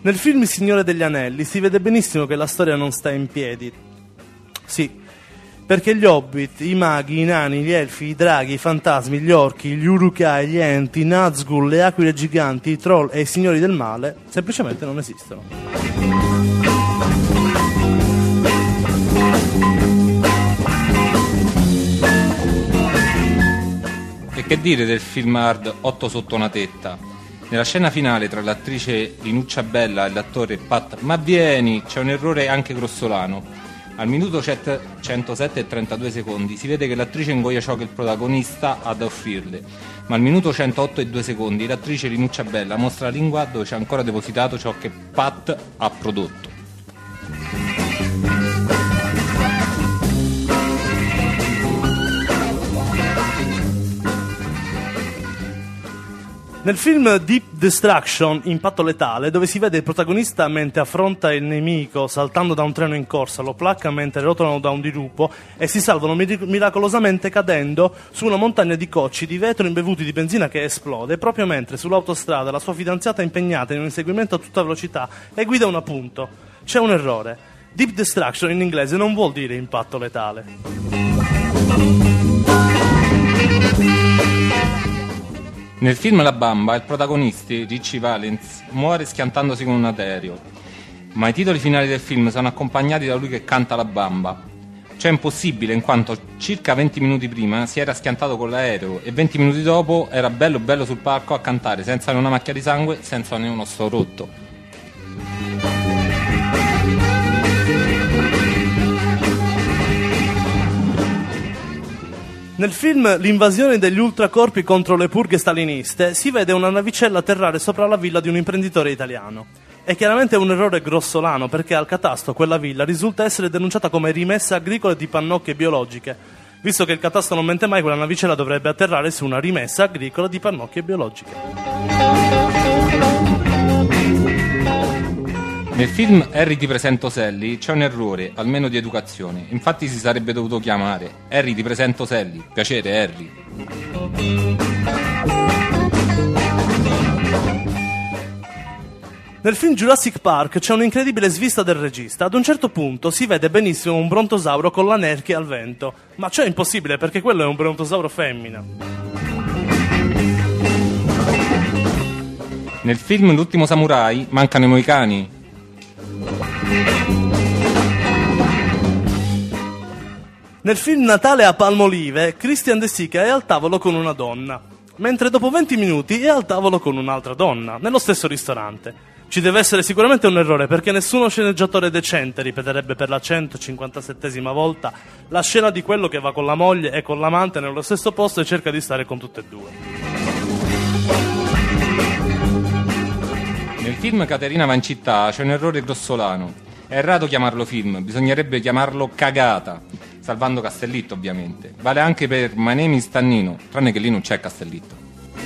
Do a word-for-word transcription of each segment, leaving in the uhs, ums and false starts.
Nel film Il Signore degli Anelli si vede benissimo che la storia non sta in piedi. Sì, perché gli hobbit, i maghi, i nani, gli elfi, i draghi, i fantasmi, gli orchi, gli urukai, gli enti, i Nazgûl, le aquile giganti, i troll e i signori del male semplicemente non esistono. E che dire del film hard Otto sotto una tetta? Nella scena finale tra l'attrice Linuccia Bella e l'attore Pat Ma vieni, c'è un errore anche grossolano. Al minuto centosette e trentadue secondi si vede che l'attrice ingoia ciò che il protagonista ha da offrirle, ma al minuto centootto e due secondi l'attrice Linuccia Bella mostra la lingua dove c'è ancora depositato ciò che Pat ha prodotto. Nel film Deep Destruction, Impatto letale, dove si vede il protagonista mentre affronta il nemico saltando da un treno in corsa, lo placca mentre rotolano da un dirupo e si salvano mir- miracolosamente cadendo su una montagna di cocci di vetro imbevuti di benzina che esplode, proprio mentre sull'autostrada la sua fidanzata è impegnata in un inseguimento a tutta velocità e guida un appunto. C'è un errore. Deep Destruction in inglese non vuol dire impatto letale. Nel film La Bamba, il protagonista, Richie Valens, muore schiantandosi con un aereo, ma i titoli finali del film sono accompagnati da lui che canta La Bamba. Cioè impossibile, in quanto circa venti minuti prima si era schiantato con l'aereo e venti minuti dopo era bello bello sul palco a cantare senza né una macchia di sangue, senza né un osso rotto. Nel film L'invasione degli ultracorpi contro le purghe staliniste si vede una navicella atterrare sopra la villa di un imprenditore italiano. È chiaramente un errore grossolano perché al catasto quella villa risulta essere denunciata come rimessa agricola di pannocchie biologiche. Visto che il catasto non mente mai, quella navicella dovrebbe atterrare su una rimessa agricola di pannocchie biologiche. Nel film Harry ti presento Sally c'è un errore, almeno di educazione. Infatti si sarebbe dovuto chiamare Harry ti presento Sally. Piacere, Harry. Nel film Jurassic Park c'è un'incredibile svista del regista. Ad un certo punto si vede benissimo un brontosauro con la nerchia al vento. Ma ciò è impossibile perché quello è un brontosauro femmina. Nel film L'ultimo samurai mancano i moicani. Nel film Natale a Palmolive, Christian De Sica è al tavolo con una donna, mentre dopo venti minuti è al tavolo con un'altra donna, nello stesso ristorante. Ci deve essere sicuramente un errore, perché nessuno sceneggiatore decente ripeterebbe per la centocinquantasettesima volta la scena di quello che va con la moglie e con l'amante nello stesso posto e cerca di stare con tutte e due. Nel film Caterina va in città c'è un errore grossolano. È errato chiamarlo film, bisognerebbe chiamarlo cagata, salvando Castellitto ovviamente. Vale anche per My Name is Tannino, tranne che lì non c'è Castellitto.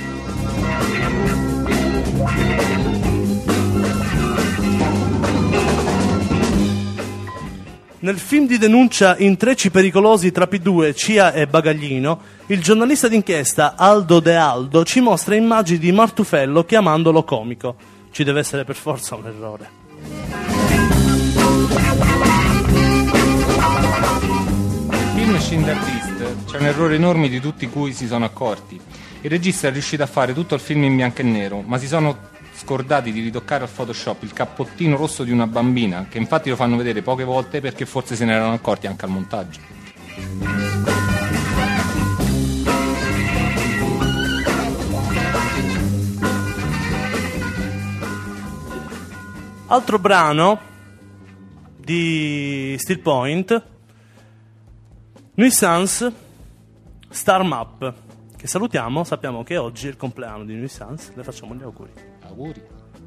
Nel film di denuncia Intrecci pericolosi tra P due, C I A e Bagaglino, il giornalista d'inchiesta Aldo De Aldo ci mostra immagini di Martufello chiamandolo comico. Ci deve essere per forza un errore. Nel film Schindler's List c'è un errore enorme di tutti cui si sono accorti. Il regista è riuscito a fare tutto il film in bianco e nero, ma si sono scordati di ritoccare al Photoshop il cappottino rosso di una bambina, che infatti lo fanno vedere poche volte perché forse se ne erano accorti anche al montaggio. Altro brano di Steel Point, Nuisance, Star Map, che salutiamo. Sappiamo che oggi è il compleanno di Nuisance, le facciamo gli auguri. Auguri.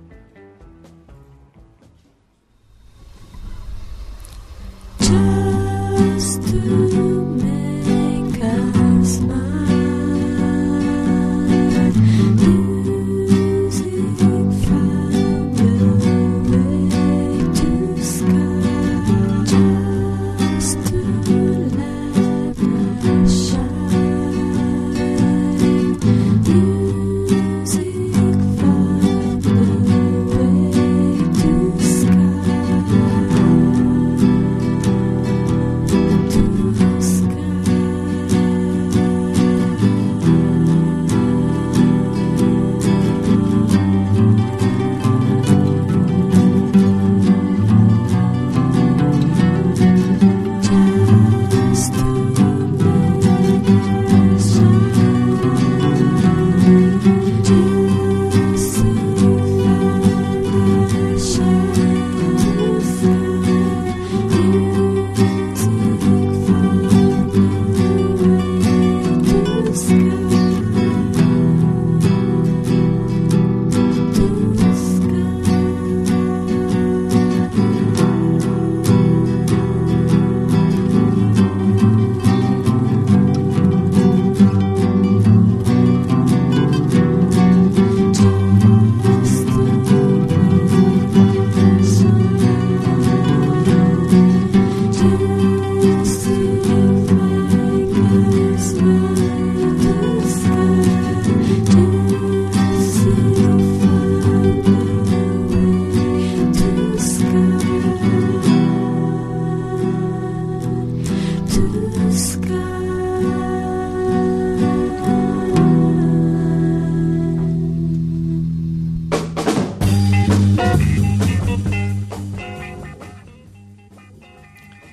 Just to make us smile. To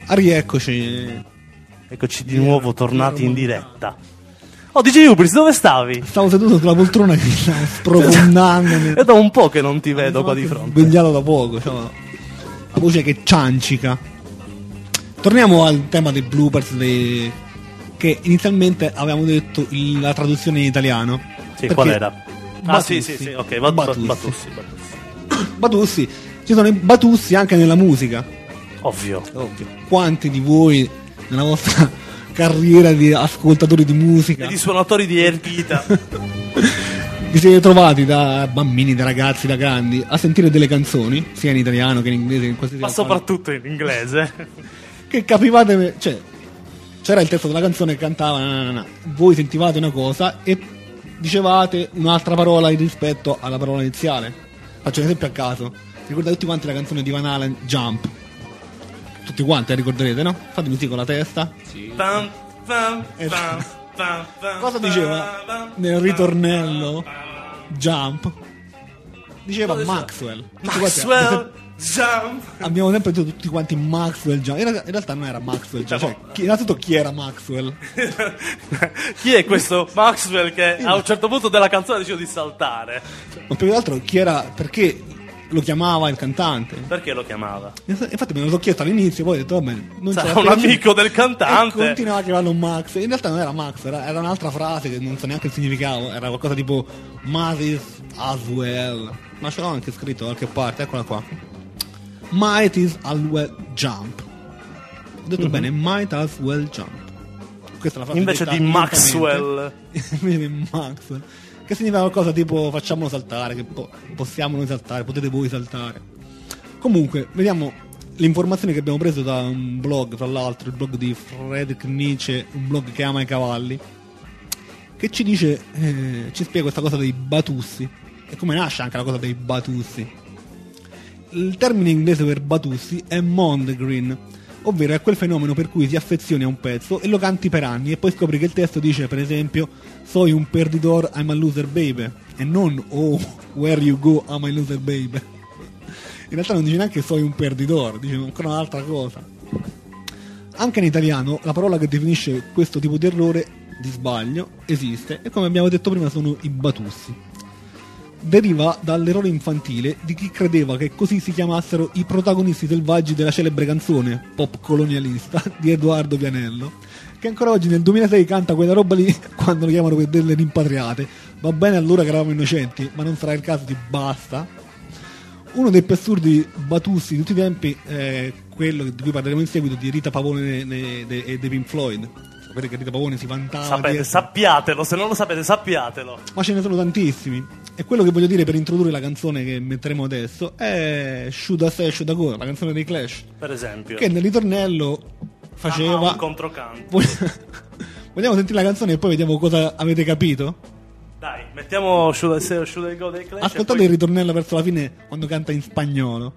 Ah, rieccoci. Eccoci di nuovo tornati in diretta. Oh, D J Ubris, dove stavi? Stavo seduto sulla poltrona che mi stavo sprofondando. nel- È da un po' che non ti vedo qua di fronte. Svegliato da poco, cioè, la voce che ciancica. Torniamo al tema dei bloopers, dei... che inizialmente avevamo detto il- la traduzione in italiano. Sì, Perché qual era? Ah, Batussi. sì, sì, sì, ok, Bat- Batussi. Batussi, Batussi. Batussi. Ci sono i Batussi anche nella musica. Ovvio. Ovvio. Quanti di voi nella vostra carriera di ascoltatori di musica E di suonatori di air guitar. vi siete trovati da bambini, da ragazzi, da grandi a sentire delle canzoni, sia in italiano che in inglese, che in qualsiasi Ma altra- soprattutto in inglese. che capivate, cioè c'era il testo della canzone che cantava, na, na, na. Voi sentivate una cosa e dicevate un'altra parola rispetto alla parola iniziale. Faccio un esempio a caso. Ricordate tutti quanti la canzone di Van Halen, Jump? Tutti quanti la ricorderete, no? Fatemi sì con la testa. Pam, pam, pam, pam, pam, Cosa diceva pam, nel pam, ritornello pam, pam. Diceva Diceva Cosa diceva? Maxwell. Tutti quanti- Maxwell Jump. Abbiamo sempre detto tutti quanti Maxwell Jump. In realtà, in realtà non era Maxwell Jump. Cioè, chi, innanzitutto chi era Maxwell? Chi è questo Maxwell che a un certo punto della canzone ha deciso di saltare? Ma più che altro chi era, perché lo chiamava il cantante? Perché lo chiamava? Infatti me lo so chiesto all'inizio, poi ho detto vabbè, non c'è Sarà la un spiegazione. amico del E cantante. continuava a chiamarlo Max. In realtà non era Max, era, era un'altra frase che non so neanche il significato. Era qualcosa tipo Might as well. Ma ce l'ho anche scritto da qualche parte, eccola qua. Might is as well jump. Ho detto Mhm. bene, might as well jump. Questa è la frase Invece detta di Maxwell. lentamente. Invece di Maxwell. Che significa qualcosa tipo facciamolo saltare, che po- possiamo noi saltare, potete voi saltare. Comunque, vediamo le informazioni che abbiamo preso da un blog, tra l'altro, il blog di Friedrich Nietzsche, un blog che ama i cavalli, che ci dice, eh, ci spiega questa cosa dei Batussi e come nasce anche la cosa dei Batussi. Il termine inglese per Batussi è Mondegreen, ovvero è quel fenomeno per cui ti affezioni a un pezzo e lo canti per anni e poi scopri che il testo dice, per esempio, soy un perdidor, I'm a loser baby, e non oh, where you go, I'm a loser baby. In realtà non dice neanche soy un perdidor, dice ancora un'altra cosa. Anche in italiano la parola che definisce questo tipo di errore, di sbaglio, esiste e come abbiamo detto prima sono i Batussi. Deriva dall'errore infantile di chi credeva che così si chiamassero i protagonisti selvaggi della celebre canzone pop colonialista di Edoardo Pianello, che ancora oggi nel duemilasei canta quella roba lì quando lo chiamano per delle rimpatriate. Va bene allora che eravamo innocenti, ma non sarà il caso di basta. Uno dei più assurdi Batussi di tutti i tempi è quello di cui parleremo in seguito, di Rita Pavone ne- de- e dei Pink Floyd. Sapete che Rita Pavone si vantava Sapete, di- sappiatelo, se non lo sapete sappiatelo. ma ce ne sono tantissimi. E quello che voglio dire per introdurre la canzone che metteremo adesso è Shoulda Say Shoulda Go, la canzone dei Clash, Per esempio. che nel ritornello Ah, faceva un controcanto. vogliamo sentire la canzone e poi vediamo cosa avete capito? Dai, mettiamo Should I Say or Should I Go dei Clash. Ascoltate e poi- il ritornello verso la fine quando canta in spagnolo.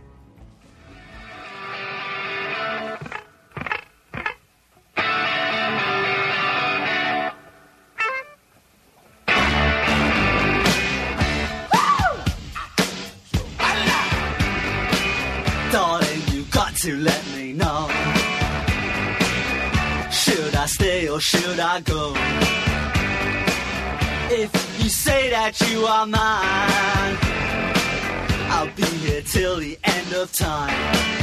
Darling, you got to let me know. Should I stay or should I go? If you say that you are mine, I'll be here till the end of time.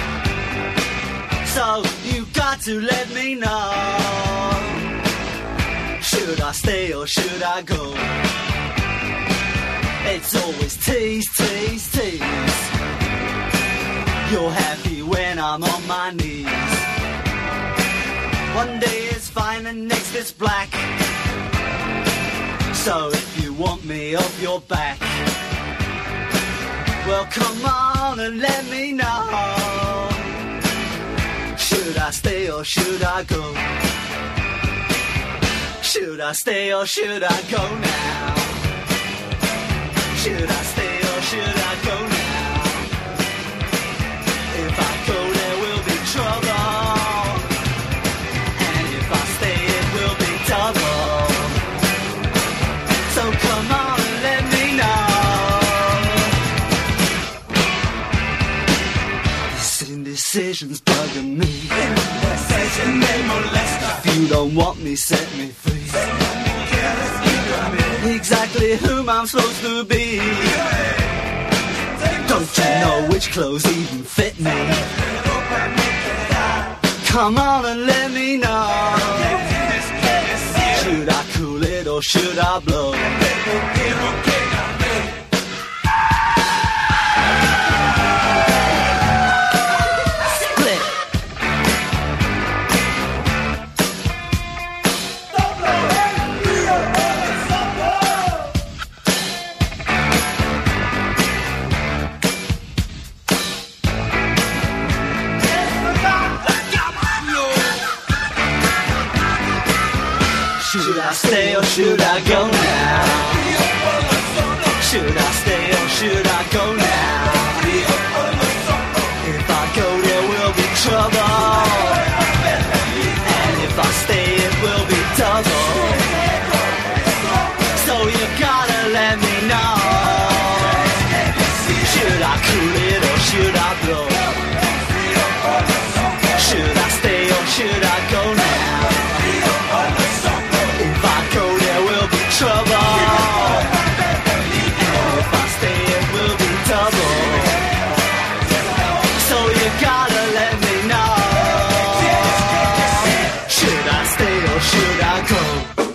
So you got to let me know. Should I stay or should I go? It's always tease, tease, tease. You're happy when I'm on my knees. One day it's fine and next it's black. So if you want me off your back, well come on and let me know. Should I stay or should I go? Should I stay or should I go now? Should I stay or should I go now? If I go there will be trouble, and if I stay it will be double. So come on and let me know. This indecision's bugging me. don't want me, set me free. Exactly whom I'm supposed to be. Don't you know which clothes even fit me? Come on and let me know. Should I cool it or should I blow? Should I stay or should I go now? Should I stay or should I go now? If I go there will be trouble, and if I stay it will be double. So you gotta let me know. Should I cool it or should I blow? Should I stay or should I go now? Trouble. And if I stay it will be double. So you gotta let me know. Should I stay or should I go?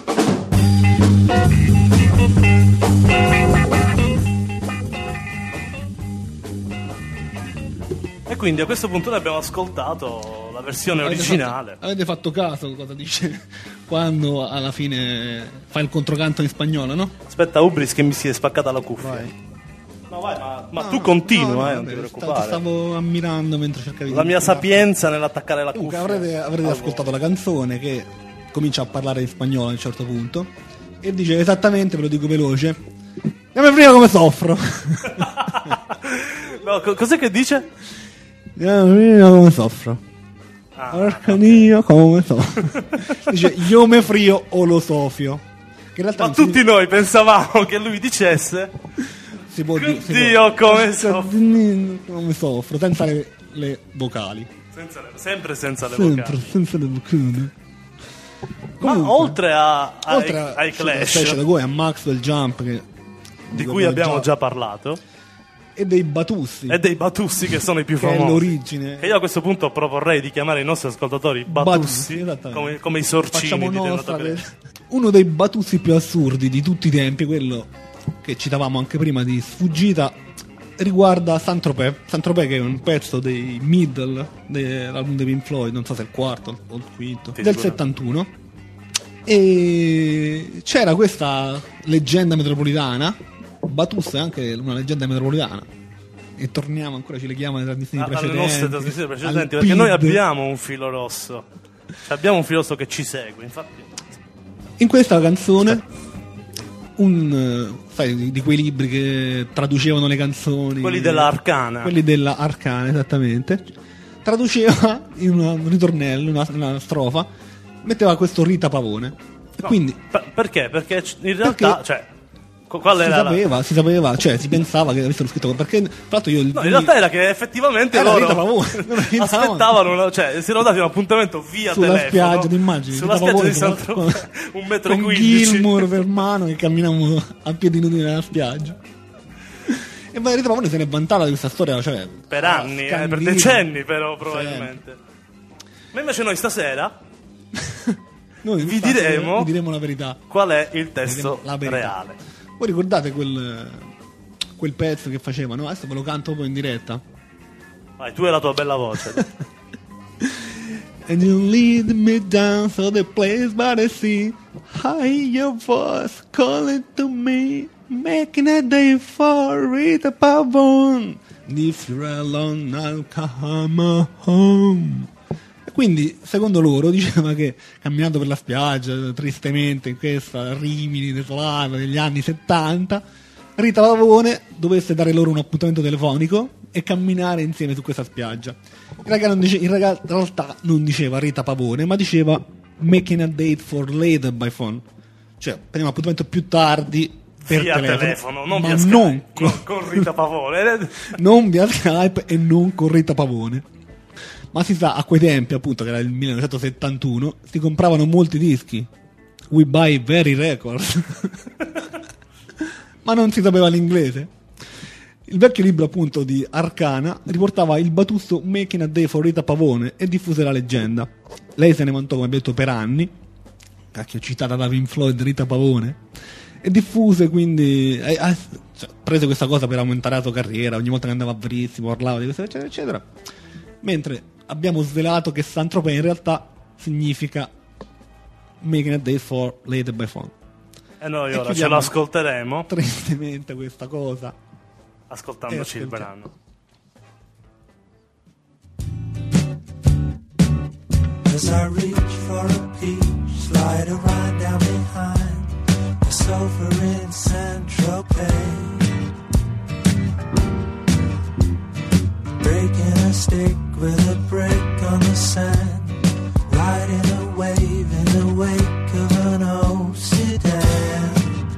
E quindi a questo punto noi abbiamo ascoltato la versione Avete originale. fatto, avete fatto caso cosa dice quando alla fine fa il controcanto in spagnolo, no? Aspetta, Ubris, che mi si è spaccata la cuffia. Vai. No, vai, ma, ma No, tu continua, no, no, eh, non vabbè, ti sta- preoccupare. Ti stavo ammirando mentre cercavi La di mia parlarti. sapienza nell'attaccare la Comunque cuffia. avrete, avrete Ah, ascoltato la canzone che comincia a parlare in spagnolo a un certo punto e dice esattamente, ve lo dico veloce, dammi prima come soffro. No, co- cos'è che dice? Dammi prima come soffro. Ah, Porca mia, come soffro. Dice io me frio o lo sofio. Che in realtà ma non si- tutti noi pensavamo che lui dicesse si può dire si Dio, può- come soffro. come soffro senza le, le vocali. senza le- sempre senza le Sempre, vocali. senza le vocali. Ma Comunque, oltre, a, ai, oltre a, ai Clash, Clash da Go e a Maxwell Jump che, di cui abbiamo già parlato, e dei Batussi e dei Batussi che sono i più che è famosi. l'origine. Che io a questo punto proporrei di chiamare i nostri ascoltatori Batussi, Batussi, esattamente. come, come i sorcini Facciamo di nostra Teatro per- uno dei Batussi più assurdi di tutti i tempi, quello che citavamo anche prima di sfuggita, riguarda Saint-Tropez. Saint-Tropez che è un pezzo dei Middle dell'album dei Pink Floyd, non so se è il quarto o il quinto, Sì, del sicuramente. settantuno. E c'era questa leggenda metropolitana. Batus è anche una leggenda metropolitana. E torniamo ancora, ci leghiamo alle trasmissioni alle precedenti. nostre trasmissioni precedenti, al perché noi P I D. abbiamo un filo rosso. Cioè, abbiamo un filo rosso che ci segue, infatti. In questa canzone, un eh, sai, di, di quei libri che traducevano le canzoni, Quelli della Arcana. quelli della Arcana, esattamente, traduceva in una- un ritornello, una, una strofa, metteva questo Rita Pavone. E No, quindi per- perché? Perché c- in realtà, Perché- cioè, co- qual si era la... sapeva, si sapeva, cioè si pensava che avessero scritto perché tra l'altro io il No, in realtà era che effettivamente Era loro Rita Pavone, non Rita aspettavano, una- cioè si erano dati un appuntamento via sulla telefono spiaggia, ti immagini? sulla Rita spiaggia Pavone di con- Saint-Tropez, con- un metro e con quindici. Gilmour per mano che camminavamo a piedi nudi nella spiaggia. E poi Rita Pavone se ne è vantata di questa storia, cioè Per ah, anni, eh, per scandita. decenni però probabilmente. Ma invece noi stasera Noi vi infatti, diremo- vi diremo la verità. qual è il Vi testo diremo la verità. reale? Voi ricordate quel, quel pezzo che facevano? Adesso ve lo canto poi in diretta. Vai, tu e la tua bella voce. And you lead me down to the place by the sea. High your voice calling to me, making a day for Rita Pavone. If you're alone, I'll come home. E quindi, secondo loro, diceva che camminando per la spiaggia, tristemente, in questa Rimini desolata degli anni settanta, Rita Pavone dovesse dare loro un appuntamento telefonico e camminare insieme su questa spiaggia. Il raga, non dice, il raga in realtà non diceva Rita Pavone, ma diceva making a date for later by phone. Cioè, prendiamo un appuntamento più tardi per via telefono, telefono, non ma via Skype, non con, non con Rita Pavone. non via Skype e non con Rita Pavone. Ma si sa, a quei tempi, appunto, che era il millenovecentosettantuno, si compravano molti dischi. We buy very records. Ma non si sapeva l'inglese. Il vecchio libro, appunto, di Arcana riportava il batusto Making a Day for Rita Pavone e diffuse la leggenda. Lei se ne vantò, come abbiamo detto, per anni. Cacchio, citata da Pink Floyd, Rita Pavone. E diffuse, quindi... Eh, eh, cioè, prese questa cosa per aumentare la sua carriera. Ogni volta che andava a Verissimo parlava di questo, eccetera, eccetera. Mentre abbiamo svelato che Saint-Tropez in realtà significa Making a Day for Lady by Phone. E noi E ora ce chiudiamo lo ascolteremo tristemente questa cosa. ascoltandoci Eh, il brano. As I reach for a peach, slide a ride down behind the sofa in Saint-Tropez. Breaking a stick with a brick on the sand, riding a wave in the wake of an old sedan.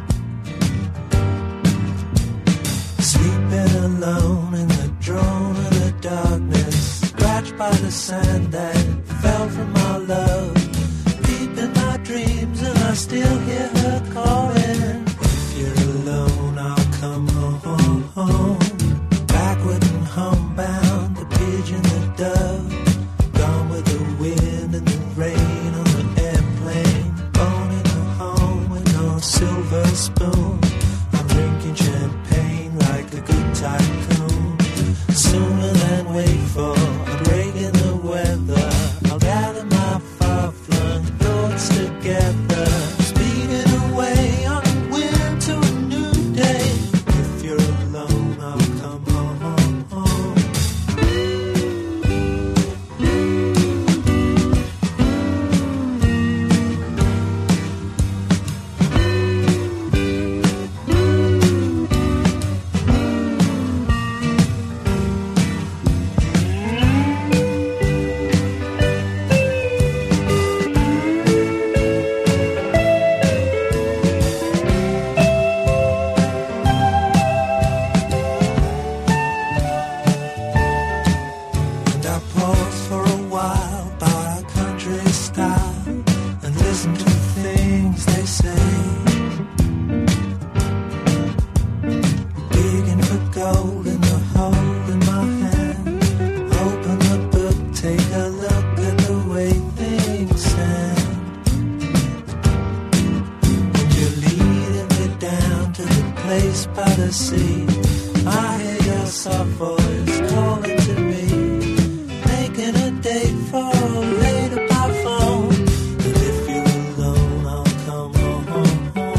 Sleeping alone in the drone of the darkness, scratched by the sand that fell from our love. Deep in my dreams and I still hear her calling. If you're alone, I'll come home, home. Backward and homebound, the pigeon, the dove, gone with the wind and the rain on the airplane. Owning a home with no silver spoon. I'm drinking champagne like a good tycoon. Sooner than wait for a break in the weather, I'll gather my far-flung thoughts together, speeding away on the wind to a new day. If you're alone, I'll come home, home. And I pause for a while by our country style and listen to the things they say. Digging for gold in the hole in my hand. Open the book, take a look at the way things stand. And you're leading me down to the place by the sea. I hear your soft voice calling to me, making a date for later by phone. And if you're alone, I'll come home, home.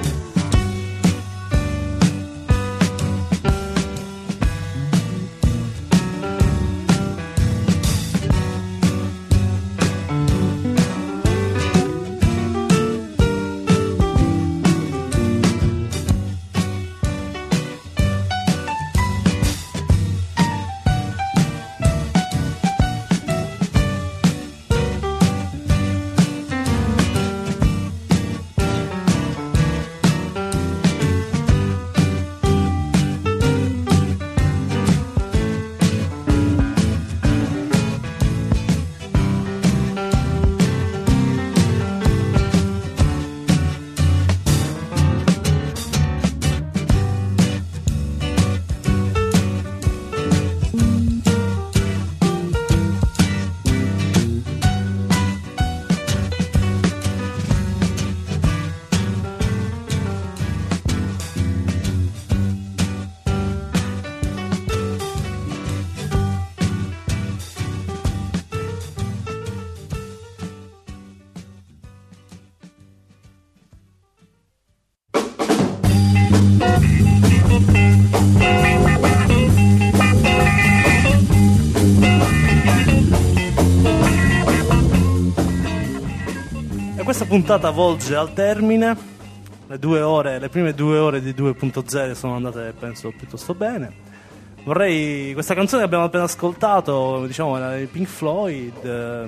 E questa puntata volge al termine. Le due ore, le prime due ore di due punto zero sono andate, penso, piuttosto bene. Vorrei, questa canzone che abbiamo appena ascoltato, diciamo, era di Pink Floyd, eh,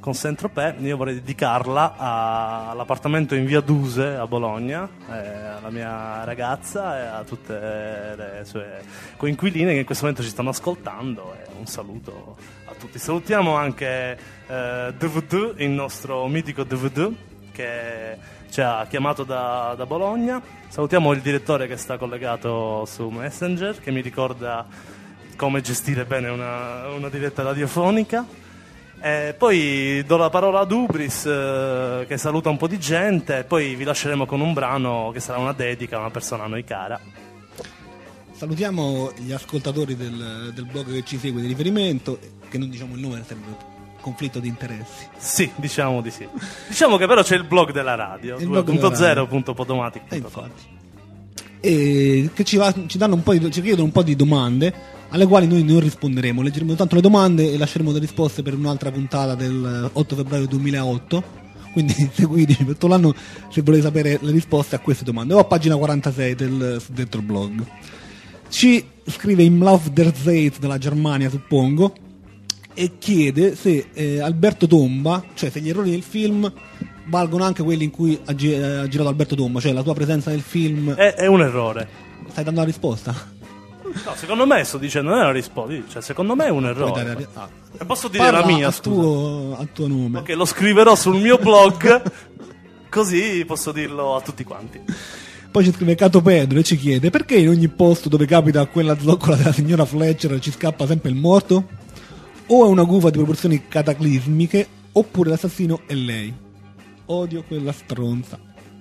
con Saint-Tropez, io vorrei dedicarla a- all'appartamento in via Duse a Bologna, eh, alla mia ragazza e a tutte le sue coinquiline che in questo momento ci stanno ascoltando, e un saluto a tutti. Salutiamo anche eh, D V D, il nostro mitico D V D che ci ha chiamato da, da Bologna. Salutiamo il direttore che sta collegato su Messenger, che mi ricorda come gestire bene una, una diretta radiofonica. E poi do la parola ad Ubris, eh, che saluta un po' di gente, e poi vi lasceremo con un brano che sarà una dedica a una persona a noi cara. Salutiamo gli ascoltatori del, del blog che ci segue di riferimento, che non diciamo il nome, serve conflitto di interessi. Sì, diciamo di sì. Diciamo che però c'è il blog della radio, Il due blog punto della zero radio. punto podomatic E punto com. infatti. E che ci, va- ci danno un po' di, ci chiedono un po' di domande alle quali noi non risponderemo. Leggeremo tanto le domande e lasceremo le risposte per un'altra puntata del otto febbraio duemilaotto. Quindi seguiteci per tutto l'anno se volete sapere le risposte a queste domande, o a pagina quarantasei del suddetto blog. Ci scrive Imlauf der Zeit dalla Germania, suppongo, e chiede se eh, Alberto Tomba, cioè se gli errori del film valgono anche quelli in cui ha, gi- ha girato Alberto Tomba, cioè la tua presenza nel film. È, è un errore. Stai dando la risposta? No, secondo me sto dicendo, non è una risposta, cioè secondo me è un Puoi errore. dare la- ah. E posso dire Parla la mia, a scusa. tuo, a tuo nome. Ok, lo scriverò sul mio blog, così posso dirlo a tutti quanti. Poi ci scrive Cato Pedro e ci chiede perché in ogni posto dove capita quella zoccola della signora Fletcher ci scappa sempre il morto? O è una gufa di proporzioni cataclismiche, oppure l'assassino è lei. Odio quella stronza.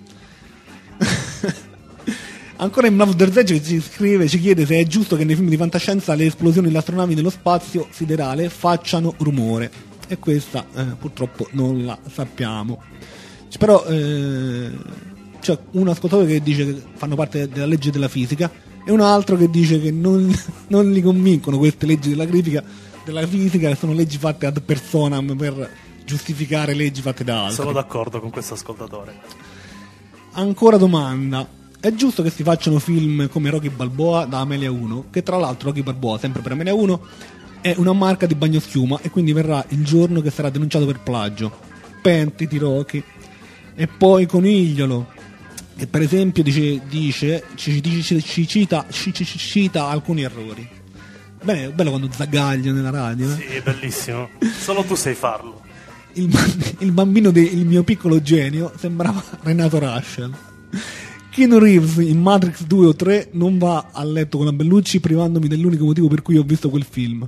Ancora in Mlav Derzeg ci scrive, ci chiede se è giusto che nei film di fantascienza le esplosioni delle astronavi nello spazio siderale facciano rumore. E questa eh, purtroppo non la sappiamo. C- Però eh, c'è un ascoltatore che dice che fanno parte della legge della fisica e un altro che dice che non, non li convincono queste leggi della fisica, della fisica, che sono leggi fatte ad personam per giustificare leggi fatte da altri. Sono d'accordo con questo ascoltatore. Ancora domanda. È giusto che si facciano film come Rocky Balboa da Amelia uno, che tra l'altro Rocky Balboa, sempre per Amelia uno, è una marca di bagnoschiuma e quindi verrà il giorno che sarà denunciato per plagio. Pentiti Rocky. E poi Conigliolo, che per esempio dice, dice ci, dice, ci, cita, ci, ci, ci cita alcuni errori. Bene, bello quando zagaglio nella radio. Eh? Sì, è bellissimo. Solo tu sai farlo. Il, bamb- il bambino del mio piccolo genio sembrava Renato Russell. Keanu Reeves in Matrix due o tre non va a letto con la Bellucci, privandomi dell'unico motivo per cui ho visto quel film.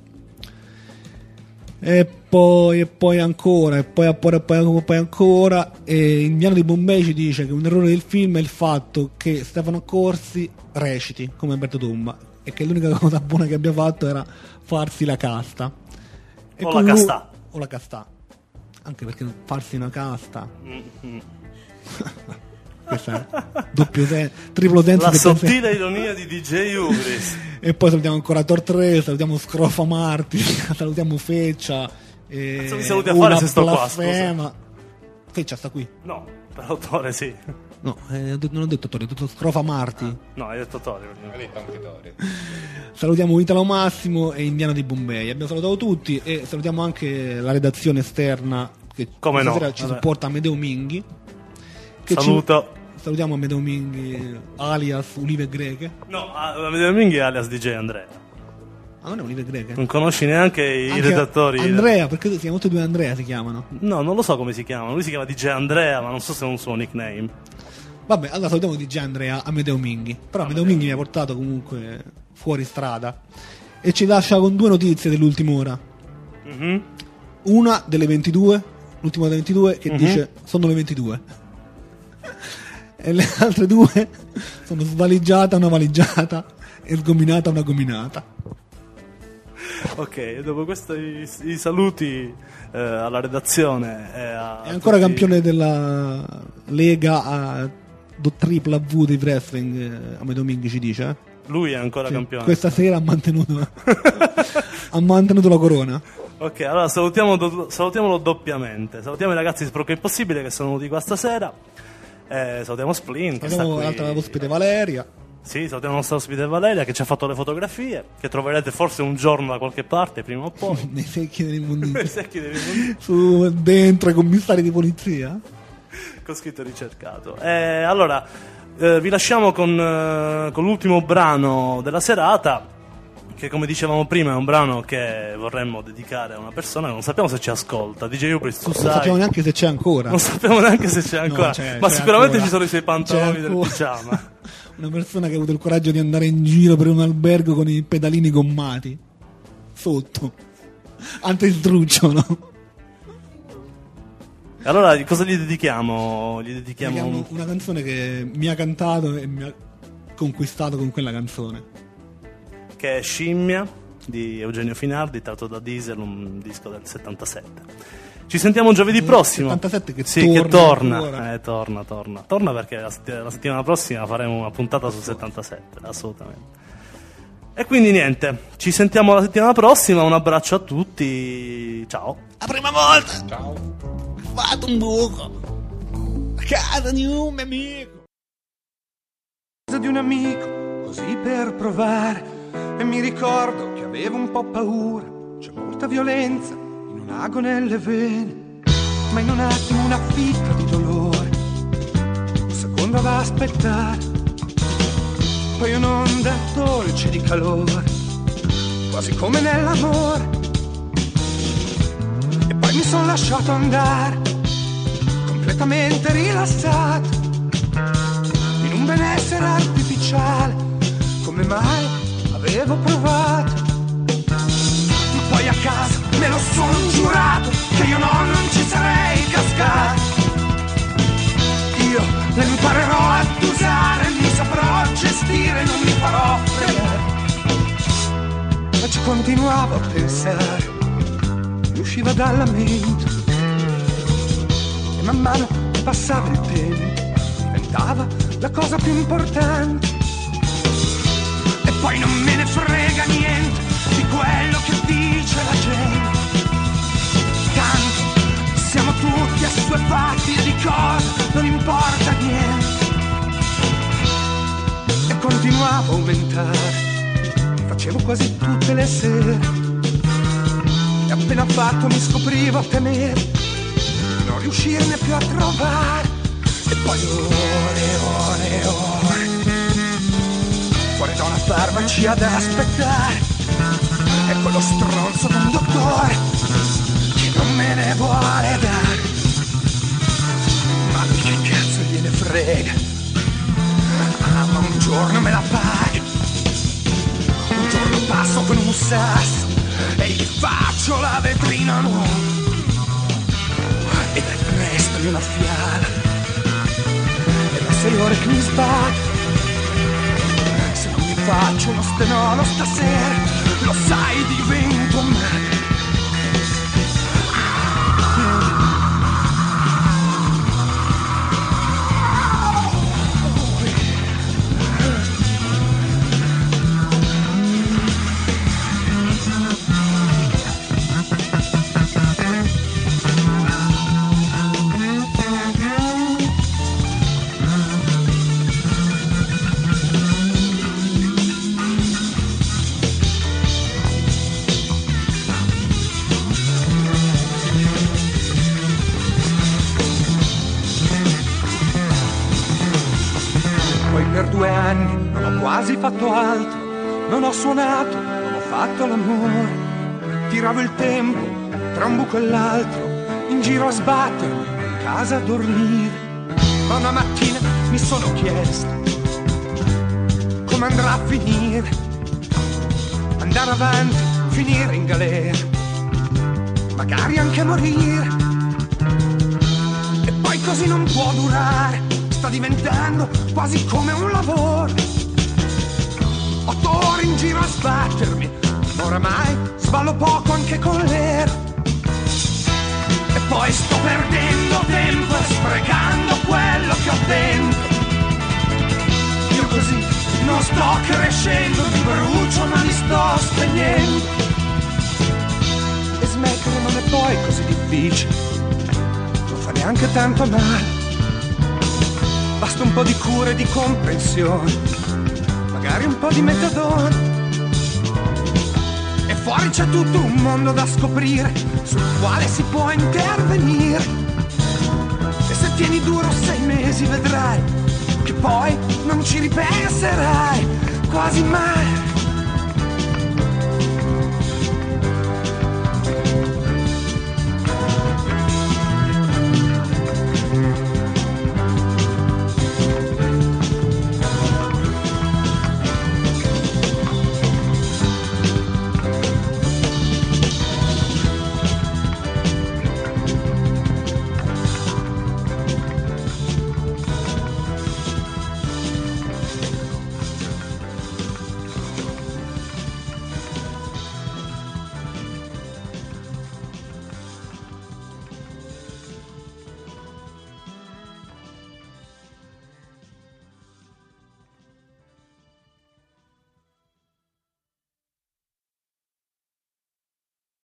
E poi, e poi ancora, e poi, e poi, e poi, poi ancora. E Indiano di Bombay ci dice che un errore del film è il fatto che Stefano Corsi reciti come Alberto Tomba e che l'unica cosa buona che abbia fatto era farsi la casta. E O con la lui- castà. o la castà. Anche perché farsi una casta. Questa è doppio sen- triplo senso La che pensa- sottile ironia di D J Ubris. E poi salutiamo ancora Tor tre, salutiamo Scrofa Marti, salutiamo Feccia. E Cazzo mi saluti a una fare se sto qua, blasfema. Feccia sta qui. No, per autore sì. No, eh, ho detto- non ho detto Tori, ho detto Scrofa Marti. No, hai detto Tori. prima. Hai detto anche Tori. Salutiamo Italo Massimo e Indiano di Bombay. Abbiamo salutato tutti e salutiamo anche la redazione esterna che Come no, stasera ci vabbè. supporta Amedeo Minghi. Che ci- Saluto. Salutiamo Amedeo Minghi alias Ulive Greche. No, Amedeo Minghi alias D J Andrea. Ah, non è Ulive Greche? Non conosci neanche i Anche redattori. Andrea, perché si chiamano tutti e due Andrea si chiamano. No, non lo so come si chiama. Lui si chiama D J Andrea, ma non so se è un suo nickname. Vabbè, allora salutiamo di già Andrea Amedeo Minghi. Però Amedeo Minghi mi ha portato comunque fuori strada. E ci lascia con due notizie dell'ultima ora. Mhm. Una delle ventidue, l'ultima delle ventidue, che Mhm. dice sono le ventidue. E le altre due sono svaligiata una valigiata e sgominata una gominata. Ok, dopo questi i saluti eh, alla redazione e a È ancora tutti- campione della Lega a do tripla V di wrestling, eh, Amedeo Minghi ci dice. Eh? Lui è ancora Sì, campione. questa sera ha mantenuto ha mantenuto la corona. Ok, allora salutiamo do- salutiamolo doppiamente. Salutiamo i ragazzi di Sprocco Impossibile che sono venuti qua stasera. Eh, salutiamo Splin che sta Abbiamo qui. l'altra ospite Valeria. Sì, salutiamo la nostra ospite Valeria che ci ha fatto le fotografie, che troverete forse un giorno da qualche parte, prima o poi. Nei secchi dell'immondizia. Nei secchi dell'immondizia. Su dentro i commissari di polizia. Con scritto ricercato. Eh, allora, eh, vi lasciamo con, eh, con l'ultimo brano della serata, che come dicevamo prima è un brano che vorremmo dedicare a una persona che non sappiamo se ci ascolta. D J Ubris, tu Non sai. sappiamo neanche se c'è ancora. Non sappiamo neanche se c'è ancora, No, c'è, ma c'è sicuramente ancora. ci sono i suoi pantaloni C'è del ancora. pigiama. Una persona che ha avuto il coraggio di andare in giro per un albergo con i pedalini gommati sotto, antistrucciano. E allora cosa gli dedichiamo? Gli dedichiamo Chiamo un- una canzone che mi ha cantato e mi ha conquistato con quella canzone. che è Scimmia di Eugenio Finardi, tratto da Diesel, un disco del settantasette. Ci sentiamo giovedì prossimo. settantasette che sì, torna che torna. ancora. Eh, torna, torna. Torna perché la, sett- la settimana prossima faremo una puntata sul settantasette, assolutamente. E quindi niente, ci sentiamo la settimana prossima, un abbraccio a tutti, ciao. La prima volta Ciao. ho fatto un buco a casa di un mio amico. Casa di un amico, così per provare. E mi ricordo che avevo un po' paura. C'è molta violenza in un ago nelle vene, ma in un attimo una fitta di dolore, un secondo da aspettare, poi un'onda dolce di calore, quasi come nell'amore. E poi mi son lasciato andare, completamente rilassato, in un benessere artificiale, come mai avevo provato. Ma poi a casa me lo sono giurato che io no, non ci sarei cascato. Io le imparerò ad usare, mi saprò gestire, non mi farò fregare. Ma ci continuavo a pensare, mi usciva dal lamento, e man mano che passava il tempo diventava la cosa più importante. E poi non me ne frega niente di quello che dice la gente, tanto siamo tutti assuefatti e di cosa non importa niente. E continuavo a aumentare, mi facevo quasi tutte le sere, e appena fatto mi scoprivo a temere di non riuscirne più a trovare. E poi ore e ore e ore fuori da una farmacia ad aspettare, e quello stronzo d'un dottore che non me ne vuole dare. Ma lui che cazzo gliene frega, ah, ma un giorno me la paghi, un giorno passo con un sasso e gli faccio la vetrina nuova, e dai presto una fiala, e da sei ore che mi sbatto. Faccio uno stenolo stasera, lo sai, divento male. Per due anni non ho quasi fatto altro, non ho suonato, non ho fatto l'amore, tiravo il tempo tra un buco e l'altro, in giro a sbattermi, in casa a dormire. Ma una mattina mi sono chiesto come andrà a finire, andare avanti, finire in galera, magari anche morire. E poi così non può durare, sta diventando quasi come un lavoro. Otto ore in giro a sbattermi, ma oramai sballo poco anche con l'ero. E poi sto perdendo tempo e sprecando quello che ho dentro. Io così non sto crescendo, mi brucio ma mi sto spegnendo. E smettere non è poi così difficile, non fa neanche tanto male. Basta un po' di cura e di comprensione, magari un po' di metadone. E fuori c'è tutto un mondo da scoprire, sul quale si può intervenire. E se tieni duro sei mesi vedrai che poi non ci ripenserai quasi mai.